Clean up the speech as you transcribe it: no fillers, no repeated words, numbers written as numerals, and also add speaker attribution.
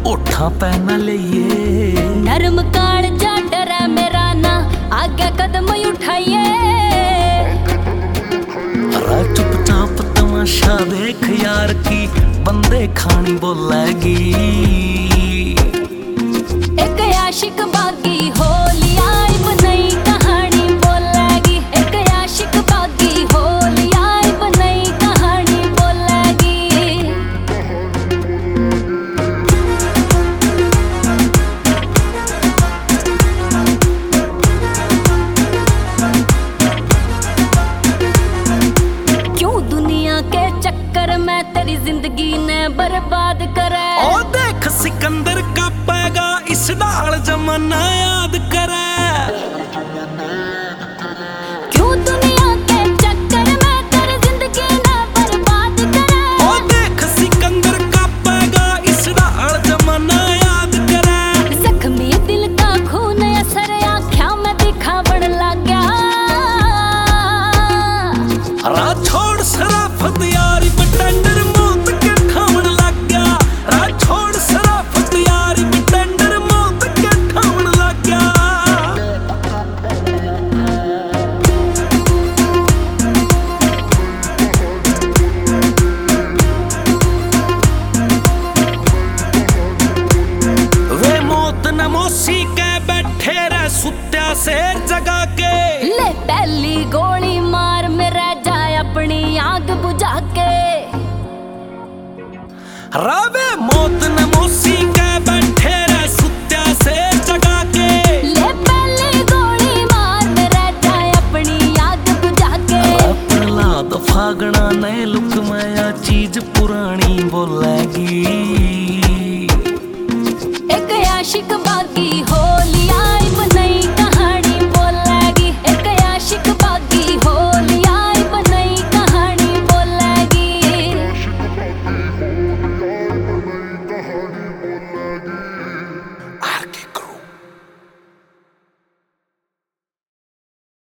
Speaker 1: ओठा पैना लइए
Speaker 2: नरम काल जा डरे मेरा ना आगे कदम उठाइए।
Speaker 1: चुपचाप तमाशा देख यार की बंदे खानी बोलेगी।
Speaker 2: एक आशिक बागी होली आई नई कहानी बोलेगी। एक आशिक बागी होली आई नई कहानी बोलेगी। क्यों दुनिया के चक्कर में तेरी जिंदगी ने बर्बाद करे।
Speaker 1: ओ देख सिकंदर का पैगा इस डाल जमाना याद करे।
Speaker 2: क्यों दुनिया के चक्कर में तेरी जिंदगी ने बर्बाद करे।
Speaker 1: ओ देख सिकंदर का पैगा इस डाल जमाना याद करे।
Speaker 2: जख्मी दिल का खून असर आँखों में दिखावण लग गया।
Speaker 1: रात छोड़ शराफत यारी बटेंडर मौत के ठावन लग गया। रात छोड़ शराफत यारी बटेंडर मौत के ठावन लग गया। वे मौत नमोसी के बैठे रह सुत्या शेर जगा के।
Speaker 2: ले पहली गोली मार में रह जाए अपनी आग बुझा के।
Speaker 1: रावे मौत न